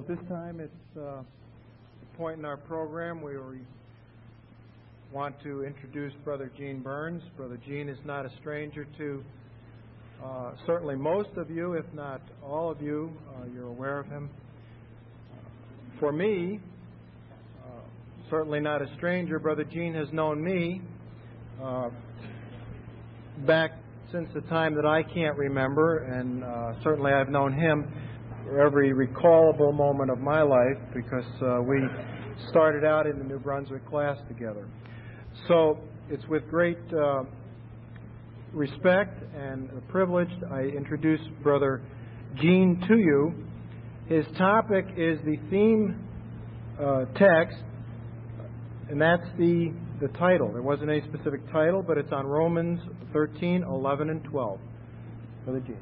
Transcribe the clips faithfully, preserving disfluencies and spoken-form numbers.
at this time, it's uh, a point in our program where we want to introduce Brother Gene Burns. Brother Gene is not a stranger to uh, certainly most of you, if not all of you. Uh, you're aware of him. For me, uh, certainly not a stranger. Brother Gene has known me uh, back since the time that I can't remember, and uh, certainly I've known him for every recallable moment of my life, because uh, we started out in the New Brunswick class together. So it's with great uh, respect and a privilege I introduce Brother Gene to you. His topic is the theme uh, text, and that's the, the title. There wasn't any specific title, but it's on Romans thirteen, eleven, and twelve. Brother Gene.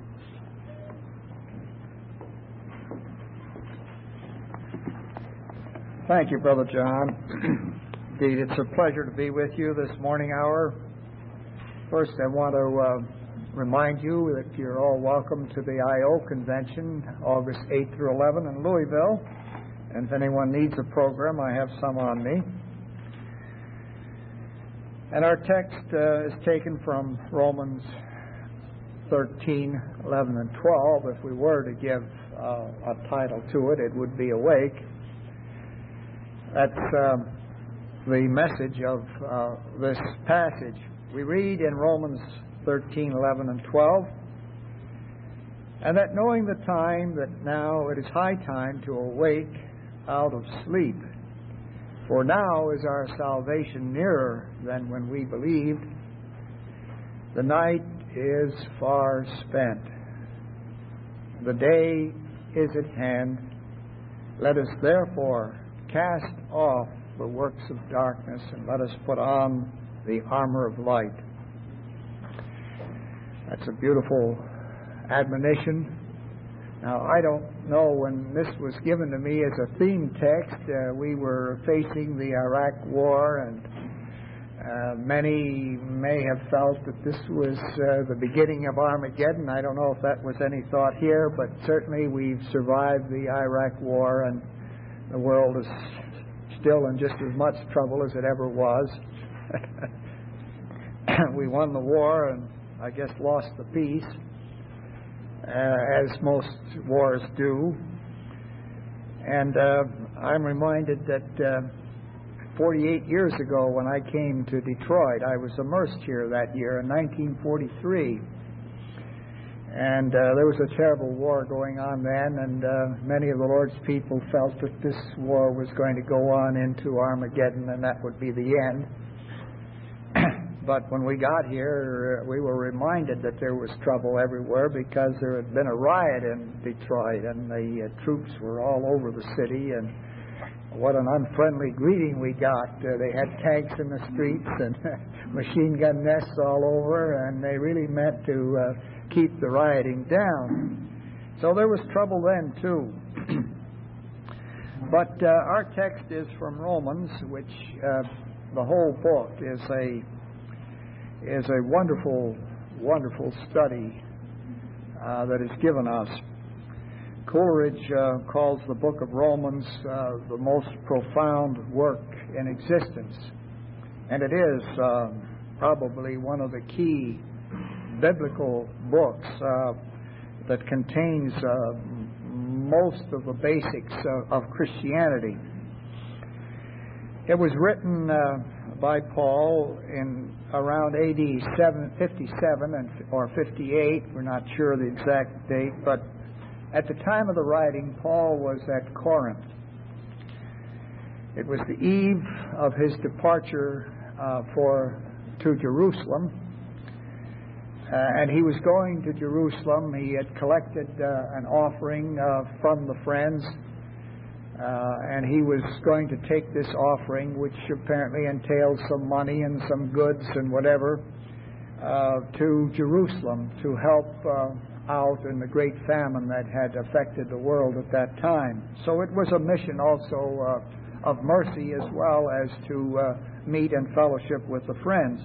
Thank you, Brother John. Indeed, it's a pleasure to be with you this morning hour. First, I want to uh, remind you that you're all welcome to the I O Convention, August eighth through eleventh in Louisville. And if anyone needs a program, I have some on me. And our text uh, is taken from Romans thirteen, eleven, and twelve. If we were to give uh, a title to it, it would be Awake. That's um, the message of uh, this passage. We read in Romans thirteen, eleven, and twelve, and that knowing the time, that now it is high time to awake out of sleep. For now is our salvation nearer than when we believed. The night is far spent. The day is at hand. Let us therefore cast off the works of darkness, and let us put on the armor of light. That's a beautiful admonition. Now, I don't know, when this was given to me as a theme text, uh, we were facing the Iraq War, and uh, many may have felt that this was uh, the beginning of Armageddon. I don't know if that was any thought here, but certainly we've survived the Iraq War, and the world is still in just as much trouble as it ever was. We won the war and I guess lost the peace, uh, as most wars do. And uh, I'm reminded that uh, forty-eight years ago, when I came to Detroit, I was immersed here that year in nineteen forty-three. And uh, there was a terrible war going on then, and uh, many of the Lord's people felt that this war was going to go on into Armageddon, and that would be the end. But when we got here, uh, we were reminded that there was trouble everywhere, because there had been a riot in Detroit, and the uh, troops were all over the city, and what an unfriendly greeting we got. Uh, they had tanks in the streets and machine gun nests all over, and they really meant to uh, keep the rioting down. So there was trouble then too. But uh, our text is from Romans, which uh, the whole book is a is a wonderful, wonderful study uh, that is given us. Coleridge uh, calls the book of Romans uh, the most profound work in existence, and it is uh, probably one of the key biblical books uh, that contains uh, most of the basics uh, of Christianity. It was written uh, by Paul in around A D fifty-seven and, or fifty-eight. We're not sure the exact date, but at the time of the writing, Paul was at Corinth. It was the eve of his departure uh, for to Jerusalem. Uh, and he was going to Jerusalem. He had collected uh, an offering uh, from the friends, uh, and he was going to take this offering, which apparently entailed some money and some goods and whatever, uh, to Jerusalem to help uh, out in the great famine that had affected the world at that time. So it was a mission also uh, of mercy, as well as to uh, meet and fellowship with the friends.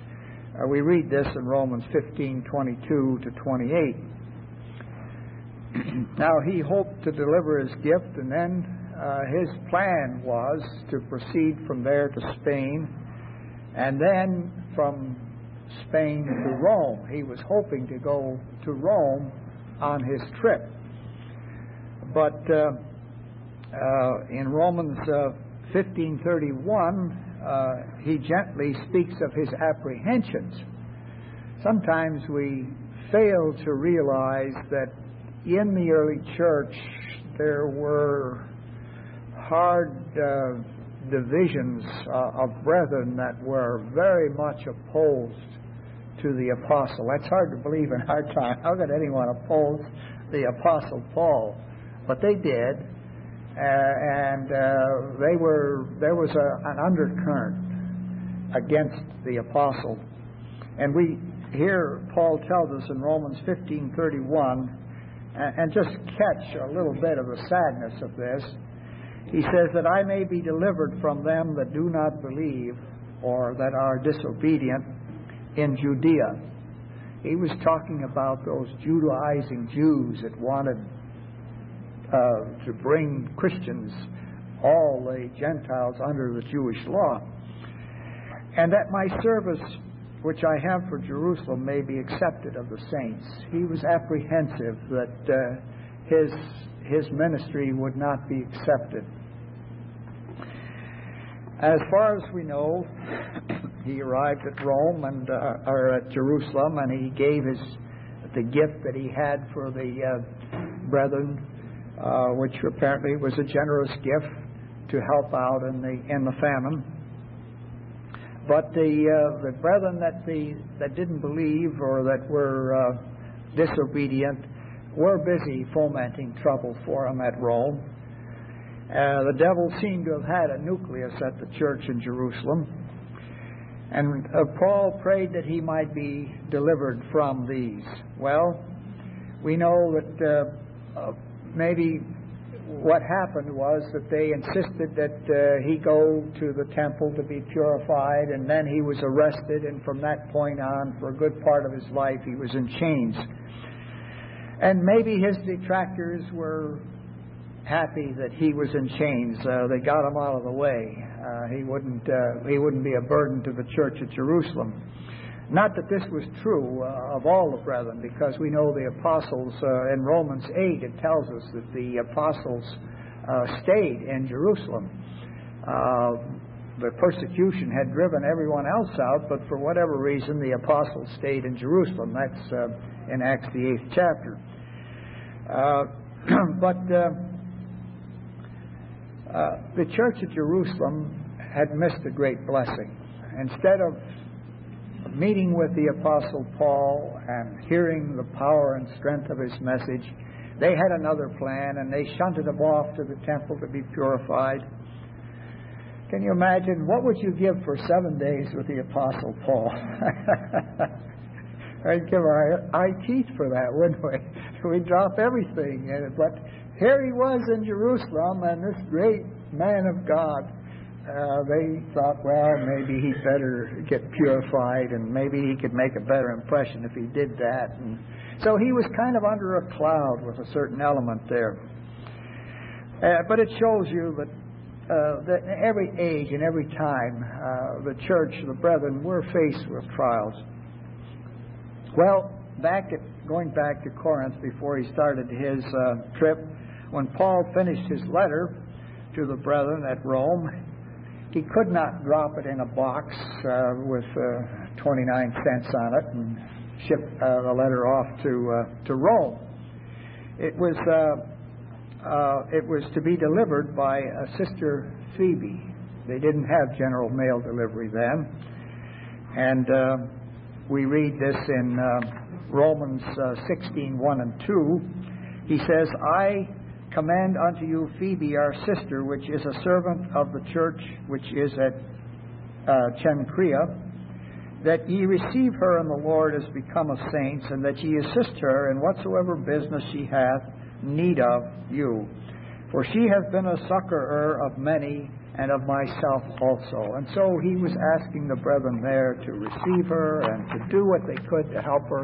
Uh, we read this in Romans fifteen, twenty-two to twenty-eight. now, he hoped to deliver his gift, and then uh, his plan was to proceed from there to Spain, and then from Spain to Rome. He was hoping to go to Rome on his trip. But uh, uh, in Romans uh, fifteen thirty-one, uh, he gently speaks of his apprehensions. Sometimes we fail to realize that in the early church there were hard uh, divisions uh, of brethren that were very much opposed to the apostle. That's hard to believe in our time. How could anyone oppose the apostle Paul? But they did, uh, and uh, they were there was a, an undercurrent against the apostle. And we here Paul tells us in Romans fifteen thirty-one, and, and just catch a little bit of the sadness of this. He says that I may be delivered from them that do not believe or that are disobedient in Judea. He was talking about those Judaizing Jews that wanted uh, to bring Christians, all the Gentiles, under the Jewish law. And that my service, which I have for Jerusalem, may be accepted of the saints. He was apprehensive that uh, his his ministry would not be accepted. As far as we know, he arrived at Rome and uh, or at Jerusalem, and he gave his the gift that he had for the uh, brethren, uh, which apparently was a generous gift to help out in the in the famine. But the uh, the brethren that the that didn't believe or that were uh, disobedient were busy fomenting trouble for him at Rome. Uh, the devil seemed to have had a nucleus at the church in Jerusalem. And uh, Paul prayed that he might be delivered from these. Well, we know that uh, uh, maybe what happened was that they insisted that uh, he go to the temple to be purified, and then he was arrested, and from that point on, for a good part of his life, he was in chains. And maybe his detractors were happy that he was in chains. Uh, they got him out of the way. Uh, he wouldn't uh, he wouldn't be a burden to the church at Jerusalem. Not that this was true uh, of all the brethren, because we know the apostles, uh, in Romans eight, it tells us that the apostles uh, stayed in Jerusalem. Uh, the persecution had driven everyone else out, but for whatever reason, the apostles stayed in Jerusalem. That's uh, in Acts the eighth chapter. Uh, but uh, uh, the church at Jerusalem had missed a great blessing. Instead of meeting with the Apostle Paul and hearing the power and strength of his message, they had another plan, and they shunted him off to the temple to be purified. Can you imagine? What would you give for seven days with the Apostle Paul? I'd give our eye teeth for that, wouldn't we? We'd drop everything. But here he was in Jerusalem, and this great man of God, uh, they thought, well, maybe he'd better get purified, and maybe he could make a better impression if he did that. And so he was kind of under a cloud with a certain element there. Uh, but it shows you that, uh, that in every age and every time, uh, the church, the brethren, were faced with trials. Well, back at going back to Corinth before he started his uh, trip, when Paul finished his letter to the brethren at Rome, he could not drop it in a box uh, with uh, twenty-nine cents on it and ship uh, the letter off to uh, to Rome. It was uh, uh, it was to be delivered by a Sister Phoebe. They didn't have general mail delivery then, and uh, we read this in uh, Romans uh, sixteen, one and two. He says, I command unto you Phoebe, our sister, which is a servant of the church which is at uh, Cenchrea, that ye receive her in the Lord as become a saints, and that ye assist her in whatsoever business she hath need of you. For she hath been a succorer of many, and of myself also. And so he was asking the brethren there to receive her and to do what they could to help her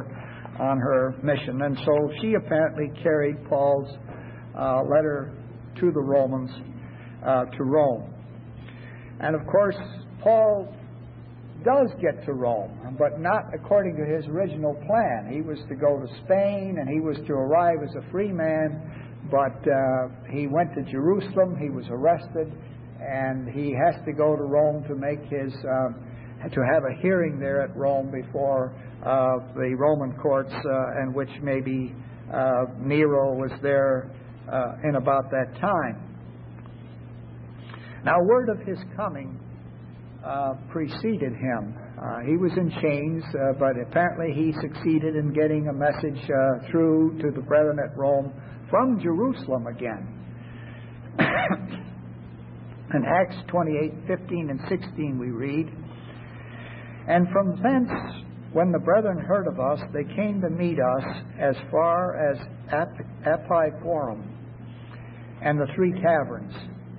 on her mission. And so she apparently carried Paul's uh, letter to the Romans uh, to Rome. And of course, Paul does get to Rome, but not according to his original plan. He was to go to Spain, and he was to arrive as a free man, but uh, he went to Jerusalem, he was arrested, and he has to go to Rome to make his, uh, to have a hearing there at Rome before uh, the Roman courts, uh, and which maybe uh, Nero was there uh, in about that time. Now, word of his coming uh, preceded him. Uh, he was in chains, uh, but apparently he succeeded in getting a message uh, through to the brethren at Rome from Jerusalem again. In Acts twenty-eight, fifteen, and sixteen we read, "And from thence, when the brethren heard of us, they came to meet us as far as Appii-Forum and the Three Taverns."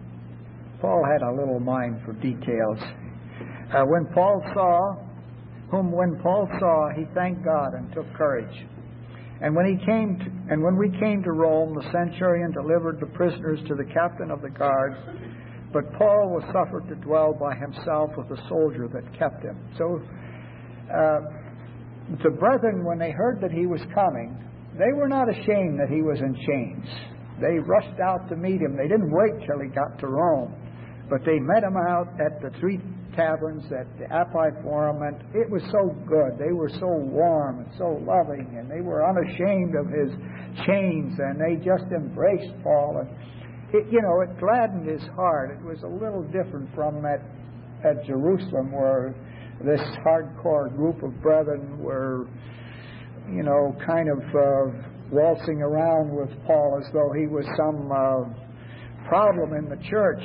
Paul had a little mind for details. Uh, when Paul saw, whom when Paul saw, he thanked God and took courage. And when he came, to, and when we came to Rome, the centurion delivered the prisoners to the captain of the guard. But Paul was suffered to dwell by himself with the soldier that kept him. So, uh, the brethren, when they heard that he was coming, they were not ashamed that he was in chains. They rushed out to meet him. They didn't wait till he got to Rome, but they met him out at the Three Taverns at the Appii-Forum, and it was so good. They were so warm and so loving, and they were unashamed of his chains, and they just embraced Paul. And It, you know, it gladdened his heart. It was a little different from at, at Jerusalem, where this hardcore group of brethren were, you know, kind of uh, waltzing around with Paul as though he was some uh, problem in the church.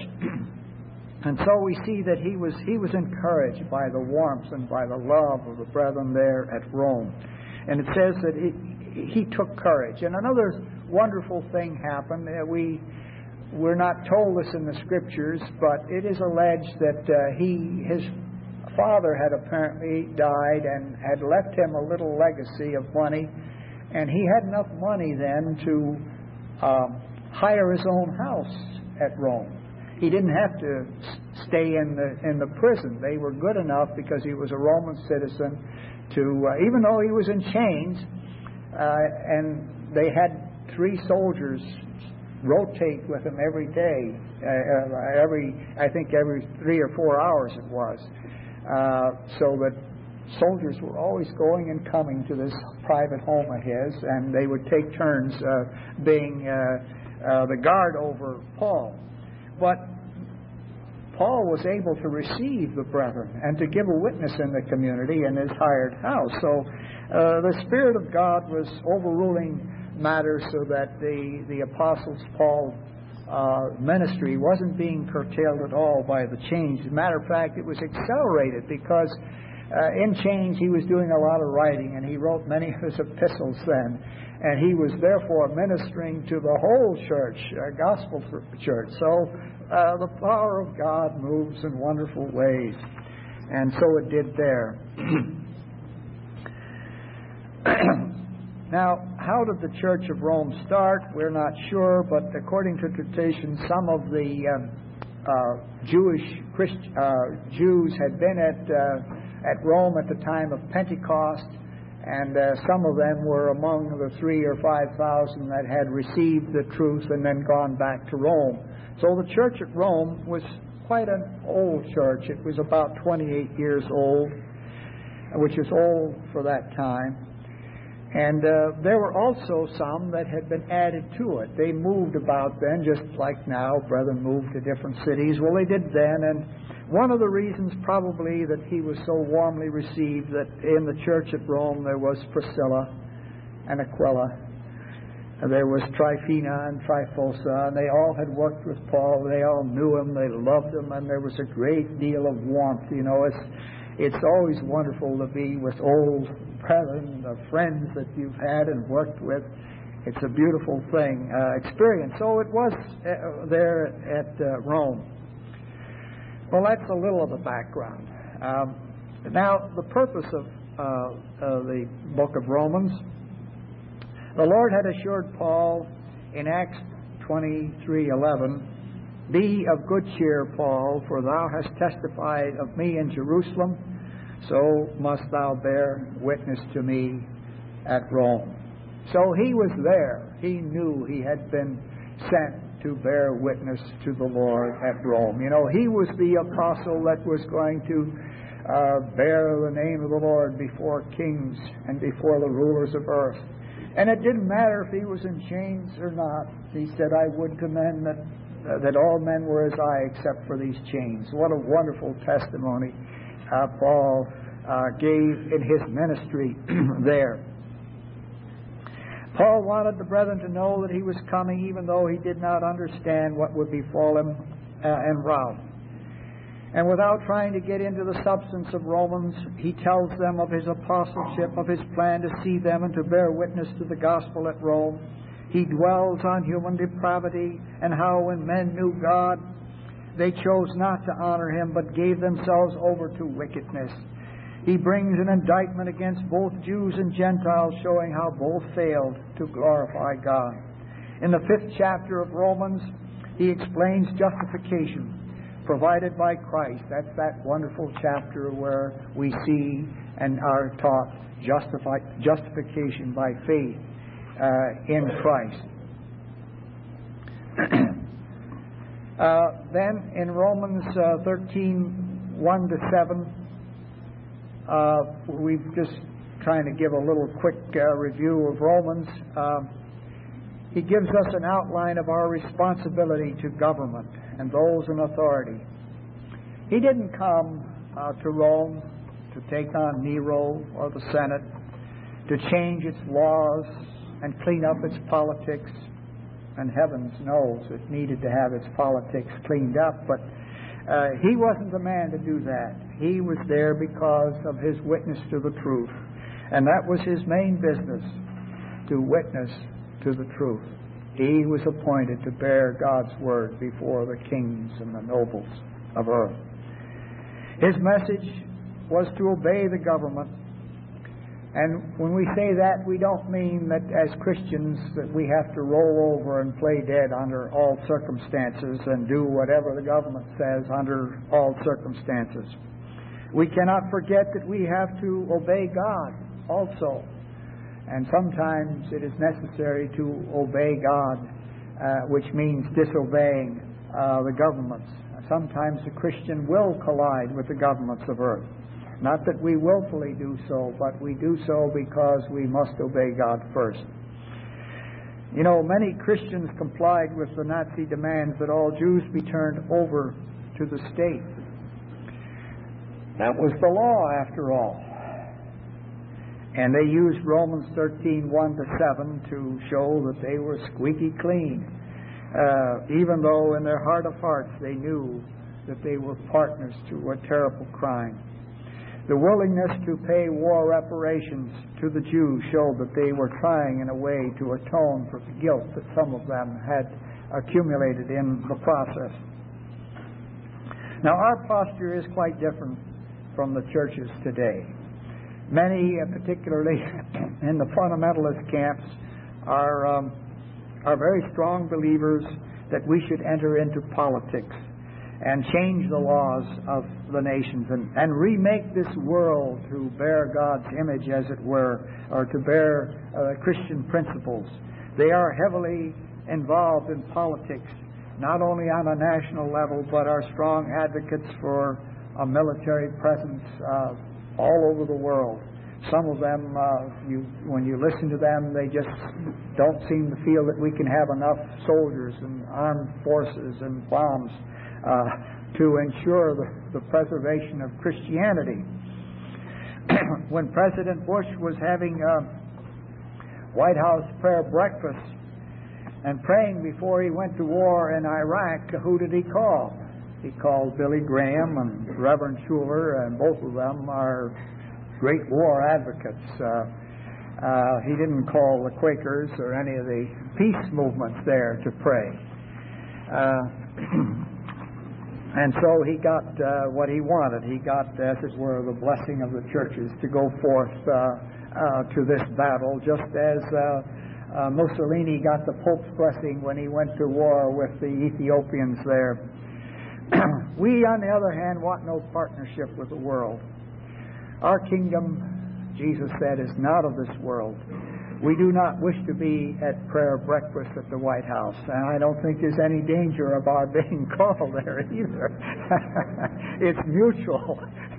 And so we see that he was he was encouraged by the warmth and by the love of the brethren there at Rome. And it says that it, he took courage. And another wonderful thing happened. Uh, we We're not told this in the Scriptures, but it is alleged that uh, he, his father had apparently died and had left him a little legacy of money, and he had enough money then to um, hire his own house at Rome. He didn't have to stay in the in the prison. They were good enough, because he was a Roman citizen, to uh, even though he was in chains, uh, and they had three soldiers rotate with him every day, uh, every I think every three or four hours it was, uh, so that soldiers were always going and coming to this private home of his, and they would take turns uh, being uh, uh, the guard over Paul. But Paul was able to receive the brethren and to give a witness in the community in his hired house. So uh, the Spirit of God was overruling matters, so that the, the Apostles Paul's uh, ministry wasn't being curtailed at all by the chains. As a matter of fact, it was accelerated, because uh, in chains he was doing a lot of writing, and he wrote many of his epistles then. And he was therefore ministering to the whole church, uh, gospel church. So uh, the power of God moves in wonderful ways. And so it did there. Now, how did the Church of Rome start? We're not sure, but according to tradition, some of the um, uh, Jewish Christ, uh, Jews had been at uh, at Rome at the time of Pentecost, and uh, some of them were among the three or five thousand that had received the truth and then gone back to Rome. So the Church at Rome was quite an old church. It was about twenty-eight years old, which is old for that time. And uh, there were also some that had been added to it. They moved about then, just like now. Brethren moved to different cities. Well, they did then. And one of the reasons probably that he was so warmly received, that in the church at Rome there was Priscilla and Aquila. And there was Tryphena and Tryphosa. And they all had worked with Paul. They all knew him. They loved him. And there was a great deal of warmth. You know, it's, it's always wonderful to be with old brethren, the friends that you've had and worked with. It's a beautiful thing, uh, experience. So it was uh, there at uh, Rome. Well, that's a little of the background. Um, now, the purpose of uh, uh, the book of Romans. The Lord had assured Paul in Acts twenty-three eleven, "Be of good cheer, Paul, for thou hast testified of me in Jerusalem, so must thou bear witness to me at Rome." So he was there. He knew he had been sent to bear witness to the Lord at Rome. You know, he was the apostle that was going to uh, bear the name of the Lord before kings and before the rulers of earth. And it didn't matter if he was in chains or not. He said, "I would to men that uh, that all men were as I, except for these chains." What a wonderful testimony uh, Paul uh, gave in his ministry there. Paul wanted the brethren to know that he was coming, even though he did not understand what would befall him uh, en route. And without trying to get into the substance of Romans, he tells them of his apostleship, of his plan to see them and to bear witness to the gospel at Rome. He dwells on human depravity and how when men knew God, they chose not to honor him, but gave themselves over to wickedness. He brings an indictment against both Jews and Gentiles, showing how both failed to glorify God. In the fifth chapter of Romans, he explains justification provided by Christ. That's that wonderful chapter where we see and are taught justify, justification by faith uh, in Christ. uh, then in Romans uh, thirteen, one to seven, Uh, we've just trying to give a little quick uh, review of Romans. Uh, he gives us an outline of our responsibility to government and those in authority. He didn't come uh, to Rome to take on Nero or the Senate, to change its laws and clean up its politics. And heavens knows it needed to have its politics cleaned up, but Uh, he wasn't the man to do that. He was there because of his witness to the truth. And that was his main business, to witness to the truth. He was appointed to bear God's word before the kings and the nobles of earth. His message was to obey the government. And when we say that, we don't mean that as Christians that we have to roll over and play dead under all circumstances and do whatever the government says under all circumstances. We cannot forget that we have to obey God also. And sometimes it is necessary to obey God, uh, which means disobeying uh, the governments. Sometimes the Christian will collide with the governments of earth. Not that we willfully do so, but we do so because we must obey God first. You know, many Christians complied with the Nazi demands that all Jews be turned over to the state. That was the law, after all. And they used Romans thirteen, one to seven to show that they were squeaky clean, uh, even though in their heart of hearts they knew that they were partners to a terrible crime. The willingness to pay war reparations to the Jews showed that they were trying in a way to atone for the guilt that some of them had accumulated in the process. Now, our posture is quite different from the churches today. Many, particularly in the fundamentalist camps, are, um, are very strong believers that we should enter into politics and change the laws of the nations and, and remake this world to bear God's image, as it were, or to bear uh, Christian principles. They are heavily involved in politics, not only on a national level, but are strong advocates for a military presence uh, all over the world. Some of them, uh, you, when you listen to them, they just don't seem to feel that we can have enough soldiers and armed forces and bombs Uh, to ensure the, the preservation of Christianity. When President Bush was having a White House prayer breakfast and praying before he went to war in Iraq, who did he call? He called Billy Graham and Reverend Schuller, and both of them are great war advocates. Uh, uh, he didn't call the Quakers or any of the peace movements there to pray. Uh, And so he got uh, what he wanted. He got, as it were, the blessing of the churches to go forth uh, uh, to this battle, just as uh, uh, Mussolini got the Pope's blessing when he went to war with the Ethiopians there. We, on the other hand, want no partnership with the world. Our kingdom, Jesus said, is not of this world. We do not wish to be at prayer breakfast at the White House, and I don't think there's any danger of our being called there either. It's mutual.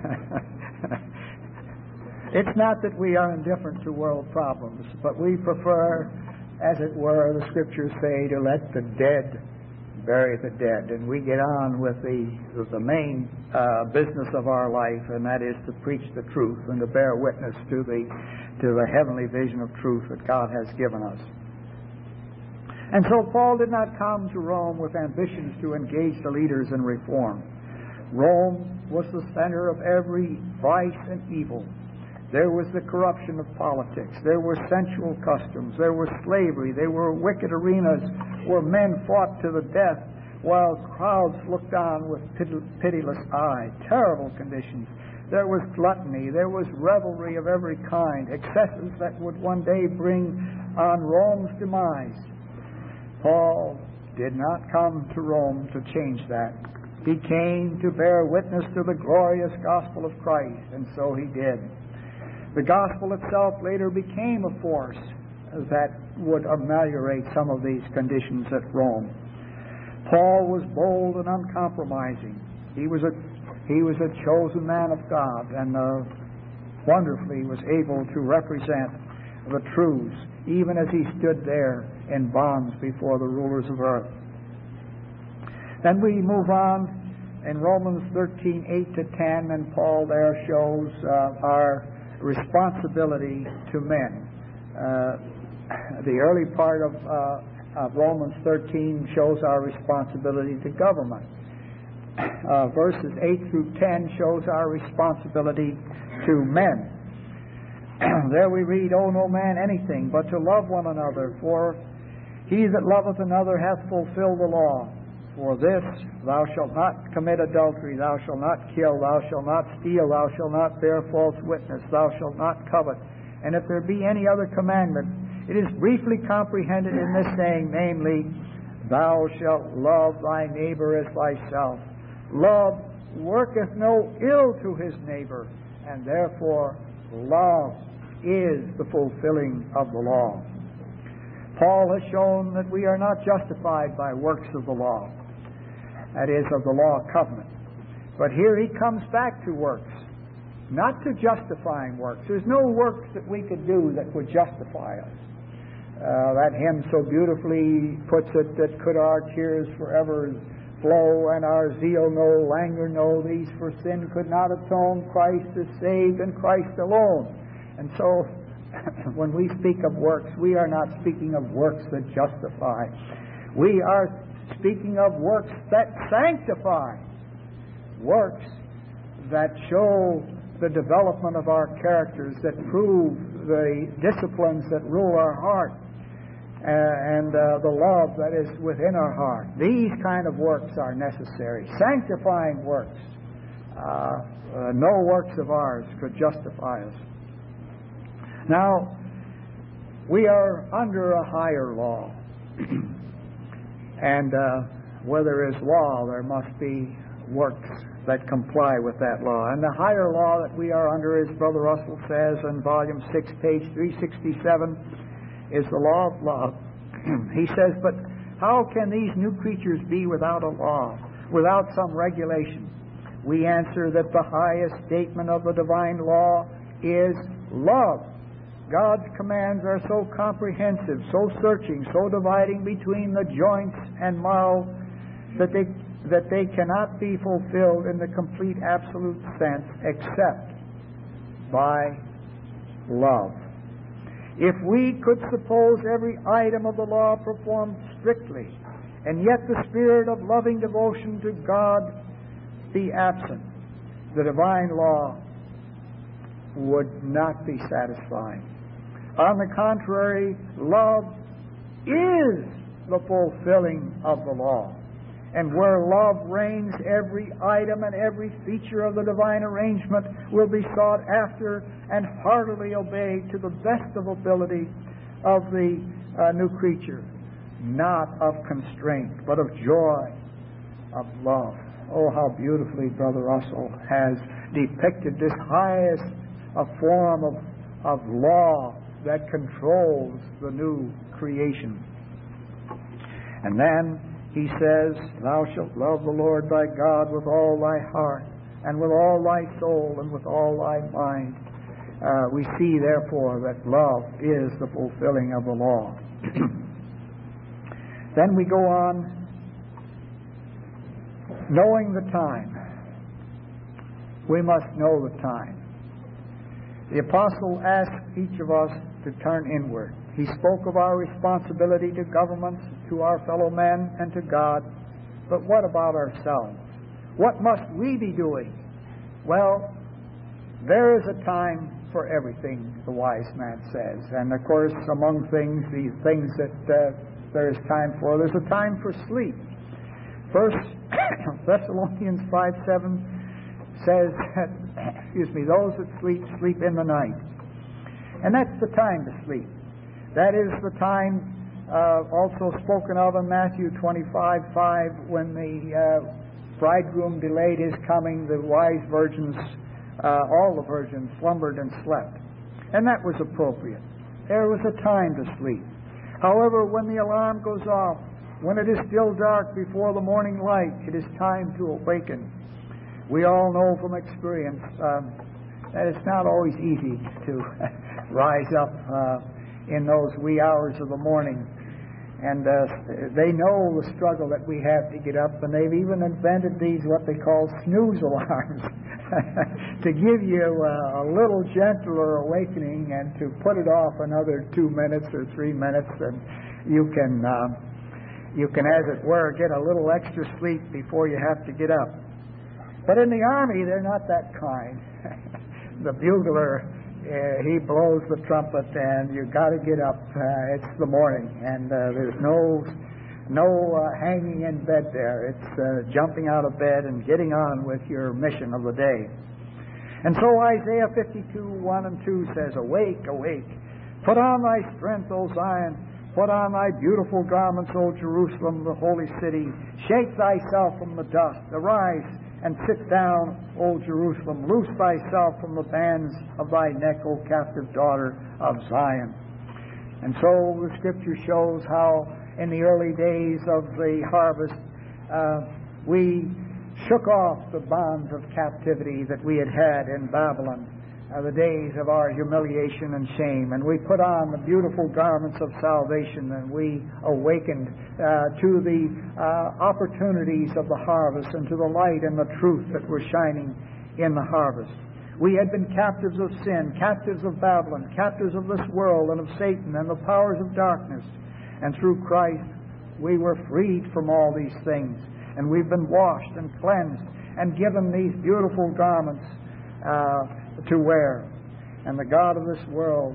It's not that we are indifferent to world problems, but we prefer, as it were, the Scriptures say, to let the dead bury the dead, and we get on with the with the main uh, business of our life, and that is to preach the truth and to bear witness to the to the heavenly vision of truth that God has given us. And so Paul did not come to Rome with ambitions to engage the leaders in reform. Rome was the center of every vice and evil. There was the corruption of politics. There were sensual customs. There was slavery. There were wicked arenas where men fought to the death while crowds looked on with pitiless eye. Terrible conditions. There was gluttony. There was revelry of every kind, excesses that would one day bring on Rome's demise. Paul did not come to Rome to change that. He came to bear witness to the glorious gospel of Christ, and so he did. The gospel itself later became a force that would ameliorate some of these conditions at Rome. Paul was bold and uncompromising. He was a he was a chosen man of God, and uh, wonderfully was able to represent the truths, even as he stood there in bonds before the rulers of earth. Then we move on in Romans thirteen, eight to ten, and Paul there shows uh, our responsibility to men. Uh, the early part of, uh, of Romans thirteen shows our responsibility to government. Uh, verses eight through ten shows our responsibility to men. There we read, "Owe no man anything but to love one another, for he that loveth another hath fulfilled the law. For this, thou shalt not commit adultery, thou shalt not kill, thou shalt not steal, thou shalt not bear false witness, thou shalt not covet. And if there be any other commandment, it is briefly comprehended in this saying, namely, thou shalt love thy neighbor as thyself. Love worketh no ill to his neighbor, and therefore love is the fulfilling of the law." Paul has shown that we are not justified by works of the law, that is, of the law covenant. But here he comes back to works, not to justifying works. There's no works that we could do that would justify us. Uh, that hymn so beautifully puts it, that could our tears forever flow and our zeal no languor know, these for sin could not atone. Christ is saved and Christ alone. And so when we speak of works, we are not speaking of works that justify. We are speaking of works that sanctify, works that show the development of our characters, that prove the disciplines that rule our heart, uh, and uh, the love that is within our heart. These kind of works are necessary. Sanctifying works. Uh, uh, no works of ours could justify us. Now, we are under a higher law. And uh, where there is law, there must be works that comply with that law. And the higher law that we are under, as Brother Russell says in Volume six, page three sixty-seven, is the law of love. He says, but how can these new creatures be without a law, without some regulation? We answer that the highest statement of the divine law is love. God's commands are so comprehensive, so searching, so dividing between the joints and marrow that they that they cannot be fulfilled in the complete absolute sense except by love. If we could suppose every item of the law performed strictly, and yet the spirit of loving devotion to God be absent, the divine law would not be satisfying. On the contrary, love is the fulfilling of the law. And where love reigns, every item and every feature of the divine arrangement will be sought after and heartily obeyed to the best of ability of the uh, new creature, not of constraint, but of joy, of love. Oh, how beautifully Brother Russell has depicted this highest uh, form of, of law that controls the new creation. And then he says, thou shalt love the Lord thy God with all thy heart, and with all thy soul, and with all thy mind. Uh, we see, therefore, that love is the fulfilling of the law. Then we go on, knowing the time. We must know the time. The apostle asked each of us to turn inward. He spoke of our responsibility to governments, to our fellow men, and to God. But what about ourselves? What must we be doing? Well, there is a time for everything, the wise man says. And of course, among things, these things that uh, there is time for, there's a time for sleep. First Thessalonians five seven says, excuse me, those that sleep, sleep in the night. And that's the time to sleep. That is the time uh, also spoken of in Matthew twenty-five five, when the uh, bridegroom delayed his coming, the wise virgins, uh, all the virgins, slumbered and slept. And that was appropriate. There was a time to sleep. However, when the alarm goes off, when it is still dark before the morning light, it is time to awaken. We all know from experience um, that it's not always easy to rise up uh, in those wee hours of the morning. And uh, they know the struggle that we have to get up, and they've even invented these, what they call snooze alarms, to give you uh, a little gentler awakening and to put it off another two minutes or three minutes, and you can, uh, you can, as it were, get a little extra sleep before you have to get up. But in the Army, they're not that kind. The bugler, Uh, he blows the trumpet, and you've got to get up. Uh, it's the morning, and uh, there's no no uh, hanging in bed there. It's uh, jumping out of bed and getting on with your mission of the day. And so Isaiah fifty-two one and two says, Awake, awake, put on thy strength, O Zion, put on thy beautiful garments, O Jerusalem, the holy city. Shake thyself from the dust, arise, and sit down, O Jerusalem. Loose thyself from the bands of thy neck, O captive daughter of Zion. And so the Scripture shows how in the early days of the harvest uh, we shook off the bonds of captivity that we had had in Babylon, uh, the days of our humiliation and shame. And we put on the beautiful garments of salvation, and we awakened uh, to the uh, opportunities of the harvest and to the light and the truth that were shining in the harvest. We had been captives of sin, captives of Babylon, captives of this world and of Satan and the powers of darkness. And through Christ we were freed from all these things. And we've been washed and cleansed and given these beautiful garments uh, to wear. And the God of this world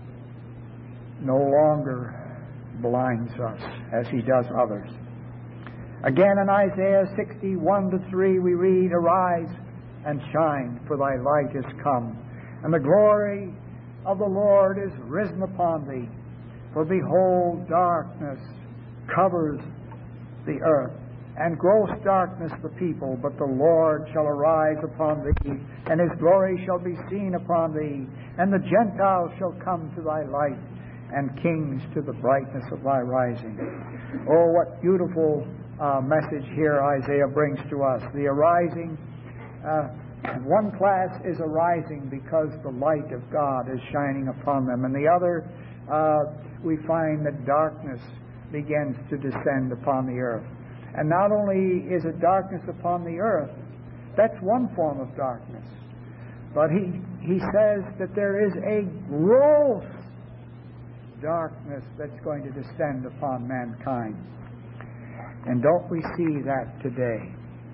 no longer blinds us as he does others. Again in Isaiah sixty-one to three we read, Arise and shine, for thy light is come, and the glory of the Lord is risen upon thee. For behold, darkness covers the earth, and gross darkness the people, but the Lord shall arise upon thee, and his glory shall be seen upon thee, and the Gentiles shall come to thy light, and kings to the brightness of thy rising. Oh, what beautiful uh, message here Isaiah brings to us. The arising, uh, one class is arising because the light of God is shining upon them, and the other, uh, we find that darkness begins to descend upon the earth. And not only is it darkness upon the earth, that's one form of darkness. But he, he says that there is a gross darkness that's going to descend upon mankind. And don't we see that today?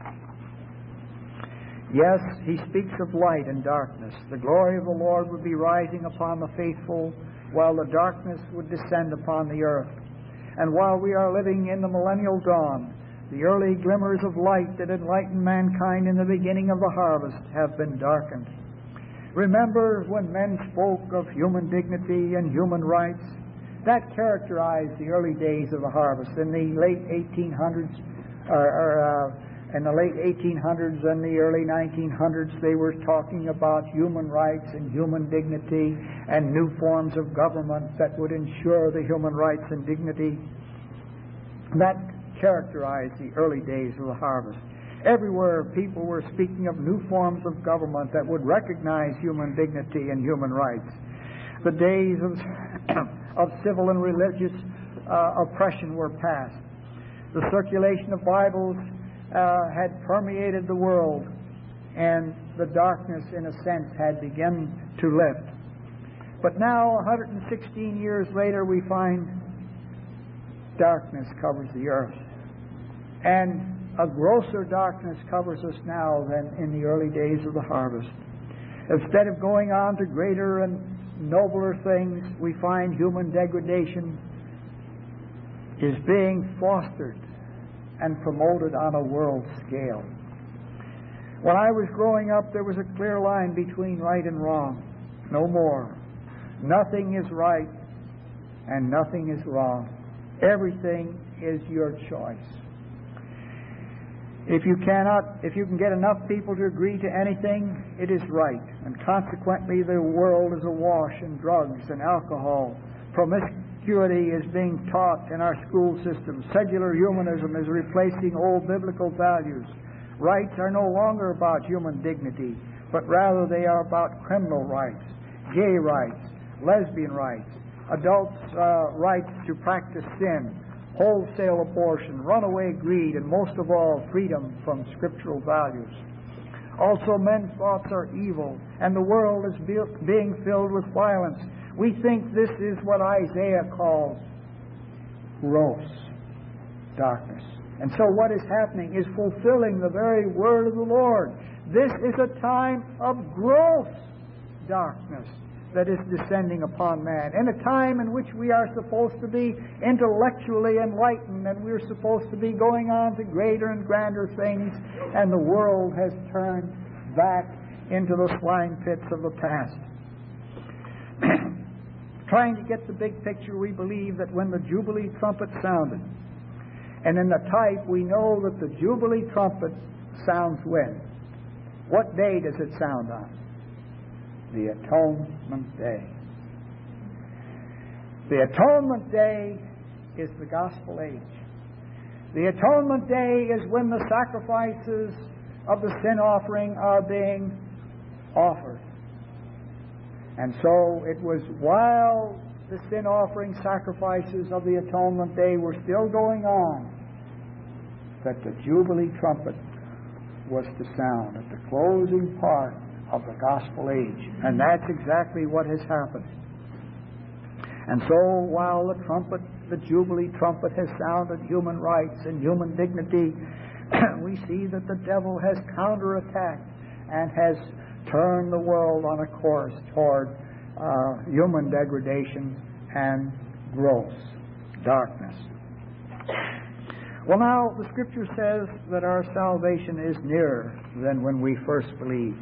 Yes, he speaks of light and darkness. The glory of the Lord would be rising upon the faithful, while the darkness would descend upon the earth. And while we are living in the millennial dawn, The early glimmers of light that enlightened mankind in the beginning of the harvest have been darkened. Remember when men spoke of human dignity and human rights? That characterized the early days of the harvest. In the late eighteen hundreds, or, or uh, in the late eighteen hundreds and the early nineteen hundreds, they were talking about human rights and human dignity and new forms of government that would ensure the human rights and dignity. That characterized the early days of the harvest. Everywhere people were speaking of new forms of government that would recognize human dignity and human rights. The days of, of civil and religious uh, oppression were past. The circulation of Bibles uh, had permeated the world, and the darkness, in a sense, had begun to lift. But now, one hundred sixteen years later, we find darkness covers the earth. And a grosser darkness covers us now than in the early days of the harvest. Instead of going on to greater and nobler things, we find human degradation is being fostered and promoted on a world scale. When I was growing up, there was a clear line between right and wrong. No more. Nothing is right and nothing is wrong. Everything is your choice. If you cannot, if you can get enough people to agree to anything, it is right. And consequently, the world is awash in drugs and alcohol. Promiscuity is being taught in our school system. Secular humanism is replacing old biblical values. Rights are no longer about human dignity, but rather they are about criminal rights, gay rights, lesbian rights, adults' uh, rights to practice sin, wholesale abortion, runaway greed, and most of all, freedom from scriptural values. Also, men's thoughts are evil, and the world is be- being filled with violence. We think this is what Isaiah calls gross darkness. And so what is happening is fulfilling the very word of the Lord. This is a time of gross darkness that is descending upon man, in a time in which we are supposed to be intellectually enlightened, and we're supposed to be going on to greater and grander things, and the world has turned back into the swine pits of the past. Trying to get the big picture, we believe that when the Jubilee trumpet sounded, and in the type we know that the Jubilee trumpet sounds when? What day does it sound on? The Atonement Day. The Atonement Day is the Gospel Age. The Atonement Day is when the sacrifices of the sin offering are being offered. And so it was while the sin offering sacrifices of the Atonement Day were still going on that the Jubilee trumpet was to sound at the closing part of the Gospel Age. And that's exactly what has happened. And so while the trumpet, the Jubilee trumpet has sounded human rights and human dignity, we see that the devil has counterattacked and has turned the world on a course toward uh, human degradation and gross darkness. Well, now, the Scripture says that our salvation is nearer than when we first believed.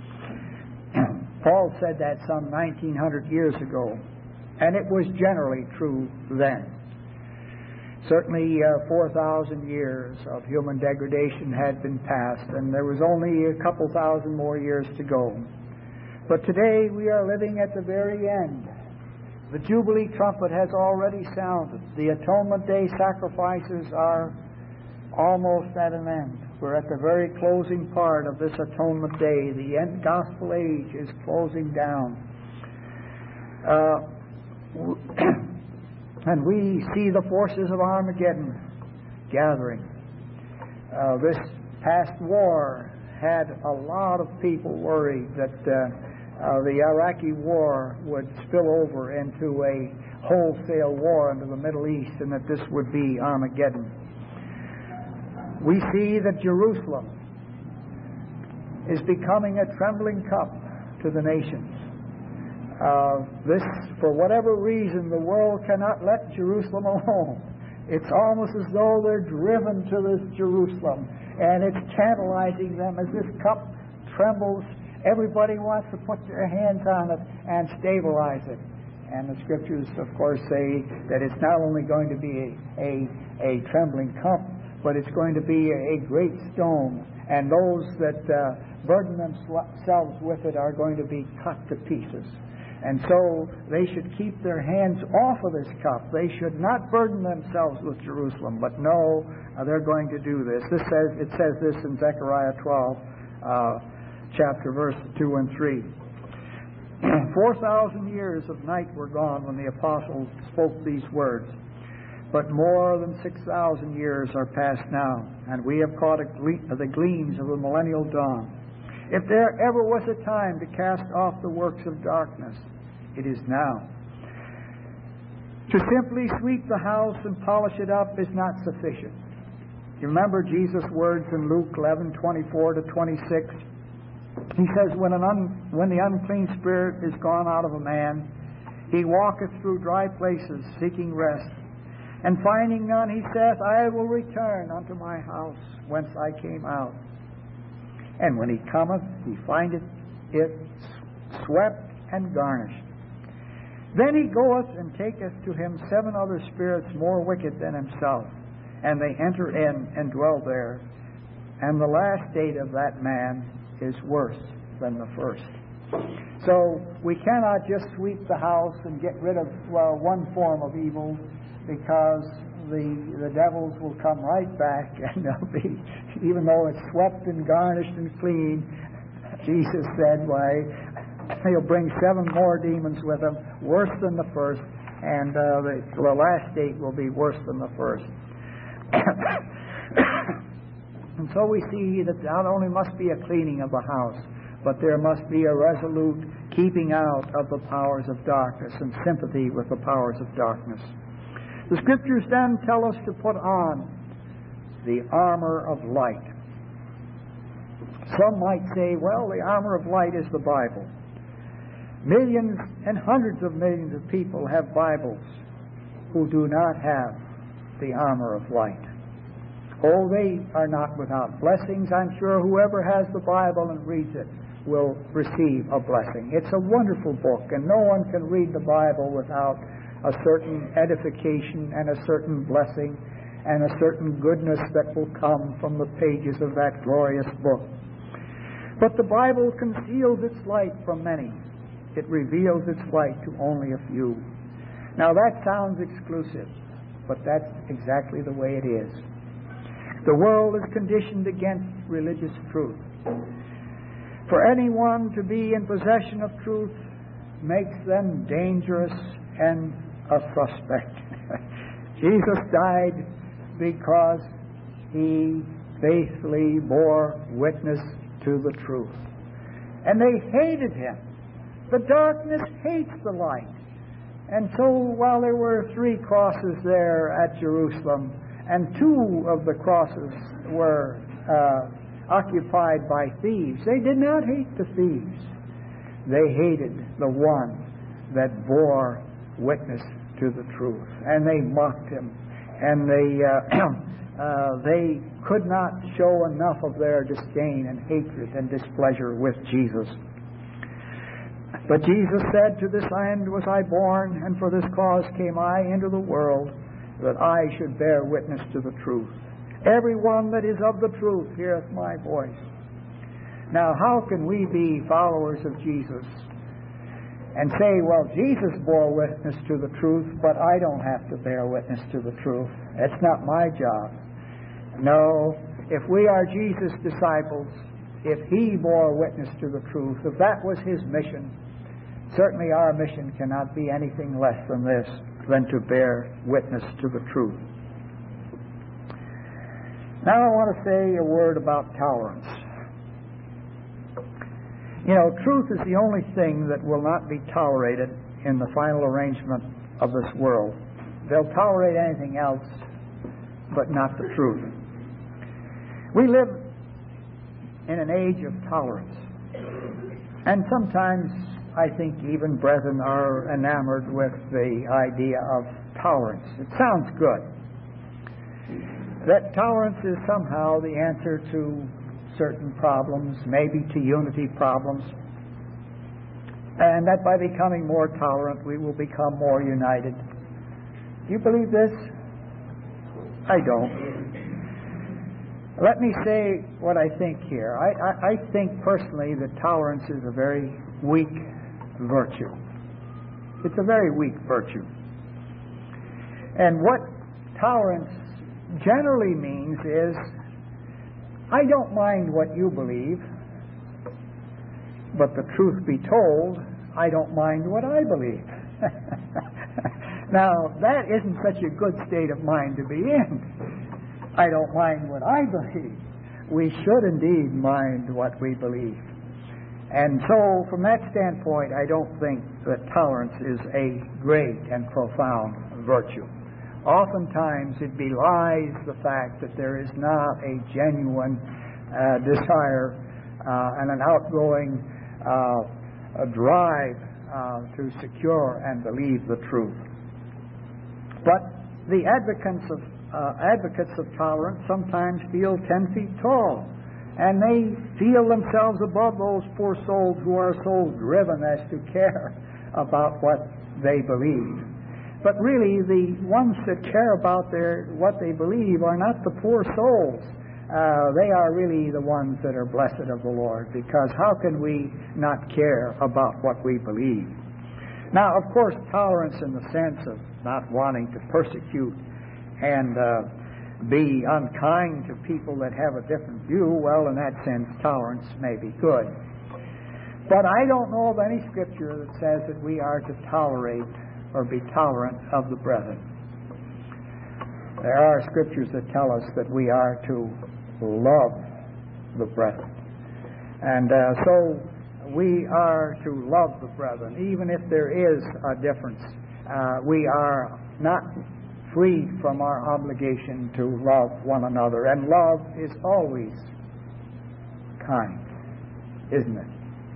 Paul said that some nineteen hundred years ago, and it was generally true then. Certainly uh, four thousand years of human degradation had been passed, and there was only a couple thousand more years to go. But today we are living at the very end. The Jubilee trumpet has already sounded. The Atonement Day sacrifices are almost at an end. We're at the very closing part of this Atonement Day. The end Gospel Age is closing down. Uh, and we see the forces of Armageddon gathering. Uh, this past war had a lot of people worried that uh, uh, the Iraqi war would spill over into a wholesale war into the Middle East, and that this would be Armageddon. We see that Jerusalem is becoming a trembling cup to the nations. Uh, this, for whatever reason, the world cannot let Jerusalem alone. It's almost as though they're driven to this Jerusalem, and it's tantalizing them as this cup trembles. Everybody wants to put their hands on it and stabilize it. And the Scriptures, of course, say that it's not only going to be a, a, a trembling cup, but it's going to be a, a great stone. And those that uh, burden themselves with it are going to be cut to pieces. And so they should keep their hands off of this cup. They should not burden themselves with Jerusalem. But no, uh, they're going to do this. This says it says this in Zechariah twelve, uh, chapter verse two and three. Four thousand years of night were gone when the apostles spoke these words. But more than six thousand years are past now, and we have caught a gle- the gleams of the millennial dawn. If there ever was a time to cast off the works of darkness, it is now. To simply sweep the house and polish it up is not sufficient. You remember Jesus' words in Luke eleven twenty-four to twenty-six? He says, when, an un, when the unclean spirit is gone out of a man, he walketh through dry places, seeking rest. And finding none, he saith, I will return unto my house, whence I came out. And when he cometh, he findeth it swept and garnished. Then he goeth and taketh to him seven other spirits more wicked than himself, and they enter in and dwell there. And the last state of that man is worse than the first. So we cannot just sweep the house and get rid of well, one form of evil, because the the devils will come right back, and they'll be, even though it's swept and garnished and clean, Jesus said, why, he'll bring seven more demons with him, worse than the first, and uh, the, the last state will be worse than the first. And so we see that not only must be a cleaning of the house, but there must be a resolute keeping out of the powers of darkness and sympathy with the powers of darkness. The Scriptures then tell us to put on the armor of light. Some might say, well, the armor of light is the Bible. Millions and hundreds of millions of people have Bibles who do not have the armor of light. Oh, they are not without blessings. I'm sure whoever has the Bible and reads it will receive a blessing. It's a wonderful book, and no one can read the Bible without a certain edification and a certain blessing and a certain goodness that will come from the pages of that glorious book. But the Bible conceals its light from many. It reveals its light to only a few. Now that sounds exclusive, but that's exactly the way it is. The world is conditioned against religious truth. For anyone to be in possession of truth makes them dangerous and a suspect. Jesus died because he faithfully bore witness to the truth. And they hated him. The darkness hates the light. And so while there were three crosses there at Jerusalem, and two of the crosses were uh, occupied by thieves, they did not hate the thieves. They hated the one that bore witness to the truth. And they mocked him. And they, uh, uh, they could not show enough of their disdain and hatred and displeasure with Jesus. But Jesus said, to this end was I born, and for this cause came I into the world, that I should bear witness to the truth. Every one that is of the truth heareth my voice. Now, how can we be followers of Jesus and say, well, Jesus bore witness to the truth, but I don't have to bear witness to the truth? That's not my job. No, if we are Jesus' disciples, if he bore witness to the truth, if that was his mission, certainly our mission cannot be anything less than this, than to bear witness to the truth. Now I want to say a word about tolerance. You know, truth is the only thing that will not be tolerated in the final arrangement of this world. They'll tolerate anything else, but not the truth. We live in an age of tolerance. And sometimes I think even brethren are enamored with the idea of tolerance. It sounds good. that tolerance is somehow the answer to certain problems, maybe to unity problems, and that by becoming more tolerant we will become more united. Do you believe this? I don't. Let me say what I think here. I, I, I think personally that tolerance is a very weak virtue. It's a very weak virtue. And what tolerance generally means is, I don't mind what you believe, but the truth be told, I don't mind what I believe. Now, that isn't such a good state of mind to be in. I don't mind what I believe. We should indeed mind what we believe. And so, from that standpoint, I don't think that tolerance is a great and profound virtue. Oftentimes, it belies the fact that there is not a genuine uh, desire uh, and an outgoing uh, a drive uh, to secure and believe the truth. But the advocates of uh, advocates of tolerance sometimes feel ten feet tall, and they feel themselves above those poor souls who are so driven as to care about what they believe. But really, the ones that care about their what they believe are not the poor souls. Uh, they are really the ones that are blessed of the Lord, because how can we not care about what we believe? Now, of course, tolerance in the sense of not wanting to persecute and uh, be unkind to people that have a different view, well, in that sense, tolerance may be good. But I don't know of any scripture that says that we are to tolerate or be tolerant of the brethren. There are scriptures that tell us that we are to love the brethren. And uh, so we are to love the brethren, even if there is a difference. Uh, we are not free from our obligation to love one another. And love is always kind, isn't it?